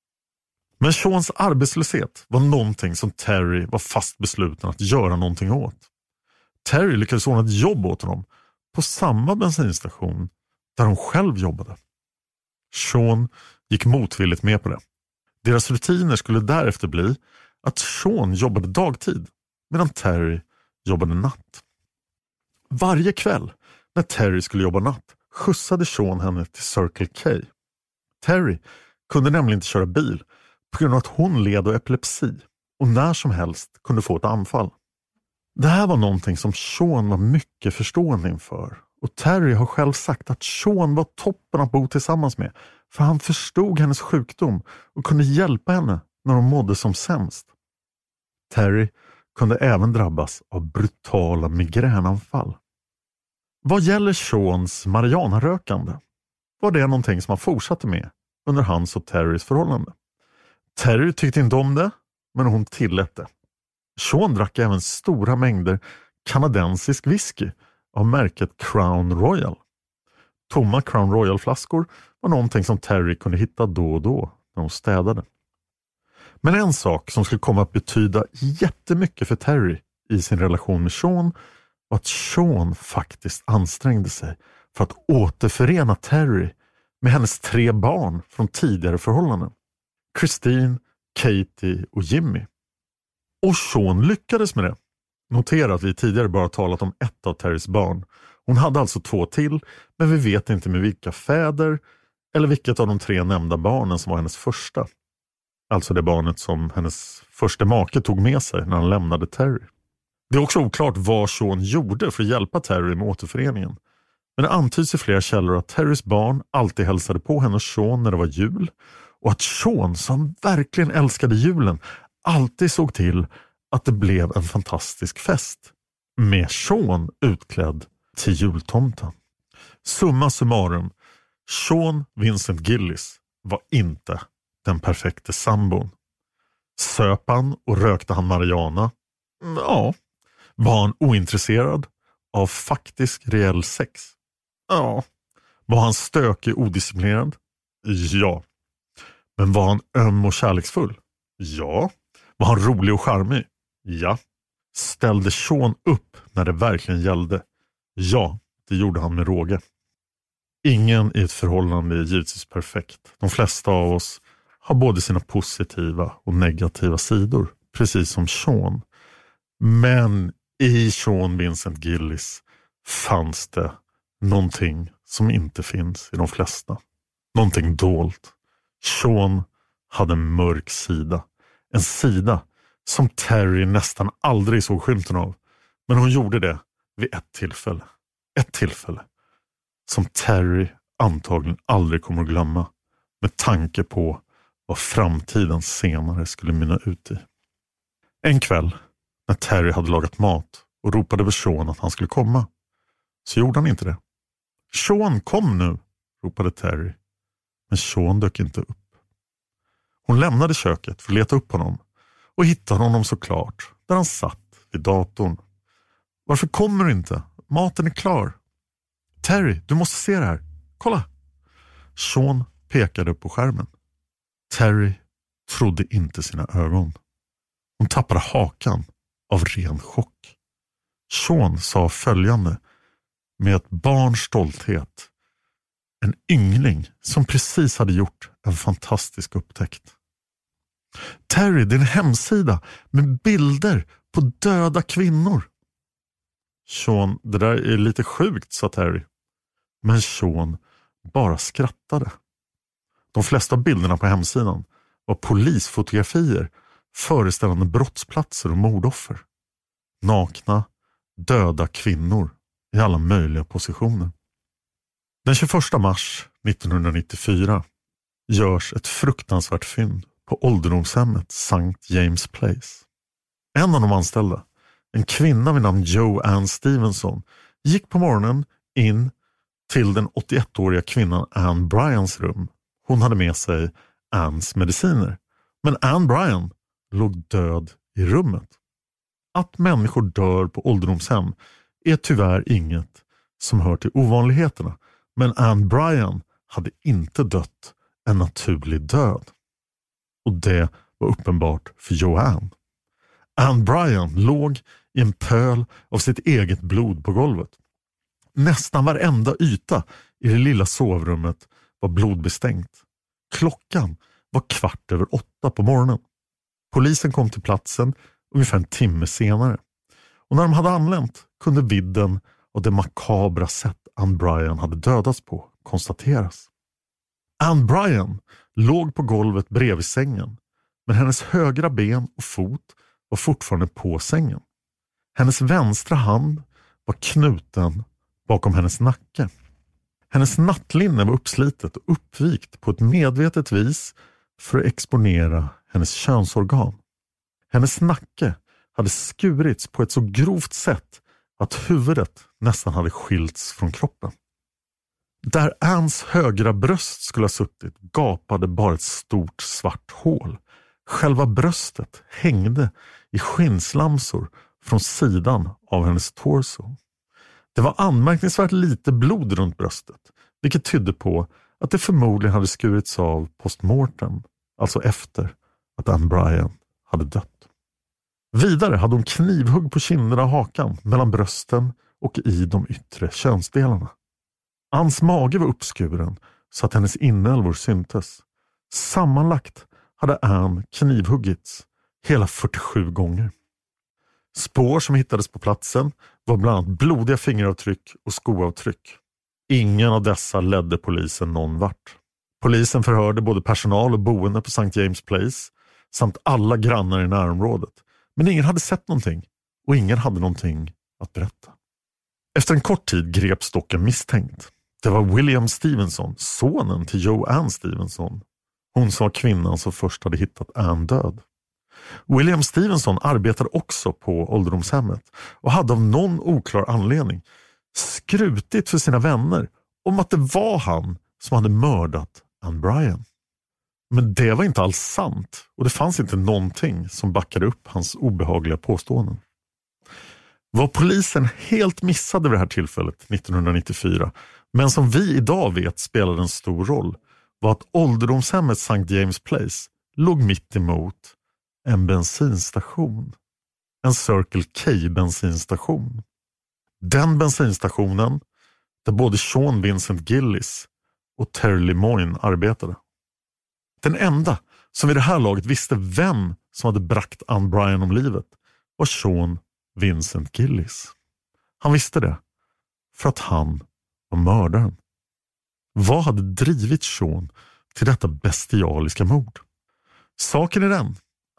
Men Seans arbetslöshet var någonting som Terry var fast besluten att göra någonting åt. Terry lyckades ordna ett jobb åt honom på samma bensinstation där hon själv jobbade. Sean gick motvilligt med på det. Deras rutiner skulle därefter bli att Sean jobbade dagtid medan Terry jobbade natt. Varje kväll när Terry skulle jobba natt skjutsade Sean henne till Circle K. Terry kunde nämligen inte köra bil på grund av att hon led av epilepsi och när som helst kunde få ett anfall. Det här var någonting som Sean var mycket förstående inför. Och Terry har själv sagt att Sean var toppen att bo tillsammans med, för han förstod hennes sjukdom och kunde hjälpa henne när hon mådde som sämst. Terry kunde även drabbas av brutala migränanfall. Vad gäller Seans marijuanarökande var det någonting som han fortsatte med under hans och Terrys förhållande. Terry tyckte inte om det, men hon tillät det. Sean drack även stora mängder kanadensisk whisky av märket Crown Royal. Tomma Crown Royal-flaskor var någonting som Terry kunde hitta då och då när hon städade. Men en sak som skulle komma att betyda jättemycket för Terry i sin relation med Sean var att Sean faktiskt ansträngde sig för att återförena Terry med hennes tre barn från tidigare förhållanden. Christine, Katie och Jimmy. Och Sean lyckades med det. Notera att vi tidigare bara talat om ett av Terrys barn. Hon hade alltså två till, men vi vet inte med vilka fäder eller vilket av de tre nämnda barnen som var hennes första. Alltså det barnet som hennes första make tog med sig när han lämnade Terry. Det är också oklart vad Sean gjorde för att hjälpa Terry med återföreningen. Men det antyds i flera källor att Terrys barn alltid hälsade på henne och Sean när det var jul. Och att Sean, som verkligen älskade julen, alltid såg till att det blev en fantastisk fest. Med Sean utklädd till jultomten. Summa summarum, Sean Vincent Gillis var inte den perfekta sambon. Söp han och rökte han marijuana? Ja. Var han ointresserad av faktisk reell sex? Ja. Var han stökig och odisciplinerad? Ja. Men var han öm och kärleksfull? Ja. Var han rolig och charmig? Ja. Ställde Sean upp när det verkligen gällde? Ja, det gjorde han med råge. Ingen i ett förhållande är givetvis perfekt. De flesta av oss har både sina positiva och negativa sidor, precis som Sean. Men i Sean Vincent Gillis fanns det någonting som inte finns i de flesta. Någonting dolt. Sean hade en mörk sida. En sida som Terry nästan aldrig såg skymten av. Men hon gjorde det vid ett tillfälle. Ett tillfälle som Terry antagligen aldrig kommer att glömma, med tanke på vad framtiden senare skulle mynna ut i. En kväll när Terry hade lagat mat och ropade över Sean att han skulle komma, så gjorde han inte det. Sean, kom nu, ropade Terry. Men Sean dök inte upp. Hon lämnade köket för att leta upp honom och hittade honom såklart där han satt vid datorn. Varför kommer du inte? Maten är klar. Terry, du måste se det här. Kolla. Sean pekade upp på skärmen. Terry trodde inte sina ögon. Hon tappade hakan av ren chock. Sean sa följande med ett barns stolthet. En yngling som precis hade gjort en fantastisk upptäckt. Terry, det är en hemsida med bilder på döda kvinnor. Sean, det där är lite sjukt, sa Terry. Men Sean bara skrattade. De flesta av bilderna på hemsidan var polisfotografier föreställande brottsplatser och mordoffer. Nakna, döda kvinnor i alla möjliga positioner. Den tjugoförsta mars nittonhundranittiofyra görs ett fruktansvärt fynd på ålderdomshemmet Sankt James Place. En av de anställda, en kvinna vid namn Joanne Stevenson, gick på morgonen in till den åttioettåriga kvinnan Anne Bryans rum. Hon hade med sig Annes mediciner. Men Anne Bryan låg död i rummet. Att människor dör på ålderdomshem är tyvärr inget som hör till ovanligheterna. Men Anne Bryan hade inte dött en naturlig död. Och det var uppenbart för Joanne. Anne Bryan låg i en pöl av sitt eget blod på golvet. Nästan varenda yta i det lilla sovrummet var blodbestänkt. Klockan var kvart över åtta på morgonen. Polisen kom till platsen ungefär en timme senare. Och när de hade anlänt kunde vidden av det makabra sätt Anne Bryan hade dödats på konstateras. Anne Bryan låg på golvet bredvid sängen, men hennes högra ben och fot var fortfarande på sängen. Hennes vänstra hand var knuten bakom hennes nacke. Hennes nattlinne var uppslitet och uppvikt på ett medvetet vis för att exponera hennes könsorgan. Hennes nacke hade skurits på ett så grovt sätt att huvudet nästan hade skilts från kroppen. Där Anns högra bröst skulle ha suttit gapade bara ett stort svart hål. Själva bröstet hängde i skinnslamsor från sidan av hennes torso. Det var anmärkningsvärt lite blod runt bröstet, vilket tydde på att det förmodligen hade skurits av postmortem, alltså efter att Anne Bryan hade dött. Vidare hade hon knivhugg på kinderna och hakan mellan brösten och i de yttre könsdelarna. Anns mage var uppskuren så att hennes inälvor syntes. Sammanlagt hade Anne knivhuggits hela fyrtiosju gånger. Spår som hittades på platsen var bland annat blodiga fingeravtryck och skoavtryck. Ingen av dessa ledde polisen någon vart. Polisen förhörde både personal och boende på Sankt James Place samt alla grannar i närområdet. Men ingen hade sett någonting och ingen hade någonting att berätta. Efter en kort tid greps dock en misstänkt. Det var William Stevenson, sonen till Joanne Stevenson. Hon som var kvinnan som först hade hittat Anne död. William Stevenson arbetade också på ålderdomshemmet och hade av någon oklar anledning skrutit för sina vänner om att det var han som hade mördat Anne Bryan. Men det var inte alls sant och det fanns inte någonting som backade upp hans obehagliga påståenden. Vad polisen helt missade vid det här tillfället nittonhundranittiofyra, men som vi idag vet spelade en stor roll, var att ålderdomshemmet Sankt James Place låg mitt emot en bensinstation. En Circle K-bensinstation. Den bensinstationen där både Sean Vincent Gillis och Terry Lemoine arbetade. Den enda som vid det här laget visste vem som hade bragt Anne Bryan om livet var Sean Vincent Gillis. Han visste det för att han var mördaren. Vad hade drivit Sean till detta bestialiska mord? Saken är den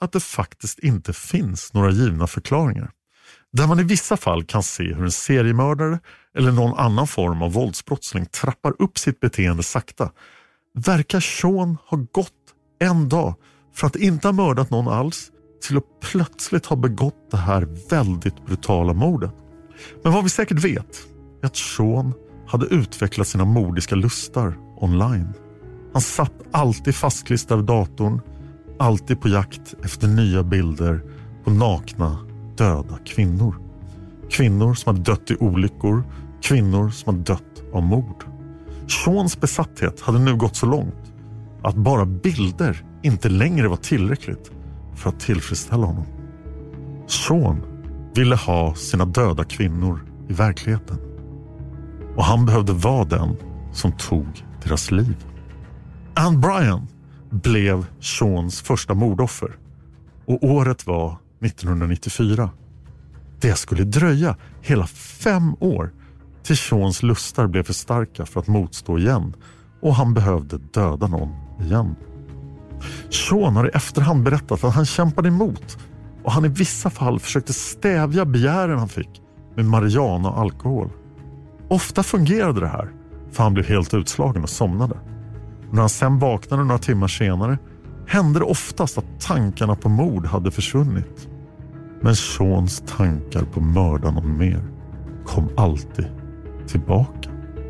att det faktiskt inte finns några givna förklaringar. Där man i vissa fall kan se hur en seriemördare eller någon annan form av våldsbrottsling trappar upp sitt beteende sakta, verkar Sean ha gått en dag för att inte ha mördat någon alls till att plötsligt ha begått det här väldigt brutala mordet. Men vad vi säkert vet är att Sean hade utvecklat sina mordiska lustar online. Han satt alltid fastklistrad vid datorn, alltid på jakt efter nya bilder på nakna, döda kvinnor. Kvinnor som hade dött i olyckor, kvinnor som hade dött av mord. Seans besatthet hade nu gått så långt att bara bilder inte längre var tillräckligt för att tillfredsställa honom. Sean ville ha sina döda kvinnor i verkligheten. Och han behövde vara den som tog deras liv. Anne Bryan blev Seans första mordoffer. Och året var nittonhundranittiofyra. Det skulle dröja hela fem år till Seans lustar blev för starka för att motstå igen. Och han behövde döda någon igen. Sean har i efterhand berättat att han kämpade emot och han i vissa fall försökte stävja begären han fick med marijuana och alkohol. Ofta fungerade det här för han blev helt utslagen och somnade. När han sen vaknade några timmar senare hände det oftast att tankarna på mord hade försvunnit. Men Seans tankar på mörda någon mer kom alltid tillbaka.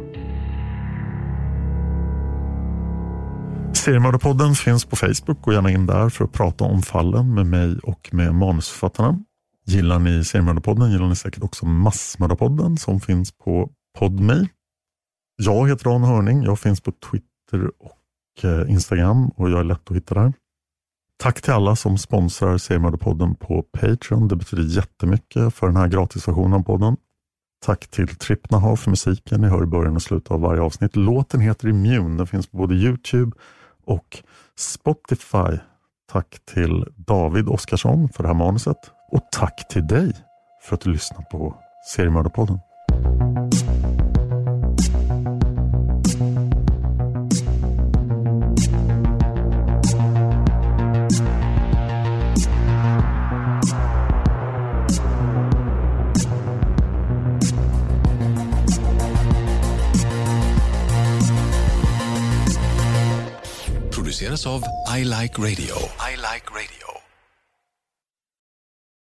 Seriemördarpodden finns på Facebook. Gå gärna in där för att prata om fallen med mig och med manusförfattarna. Gillar ni Seriemördarpodden gillar ni säkert också Massmördarpodden som finns på Podme. Jag heter Dan Hörning. Jag finns på Twitter och Instagram och jag är lätt att hitta där. Tack till alla som sponsrar Seriemördarpodden på Patreon. Det betyder jättemycket för den här gratisversionen av podden. Tack till Trippnaha för musiken. Ni hör i början och slutet av varje avsnitt. Låten heter Immune. Den finns på både YouTube och Spotify. Tack till David Oskarsson för det här manuset. Och tack till dig för att du lyssnar på Seriemördarpodden. Produceras av I Like Radio. I Like Radio.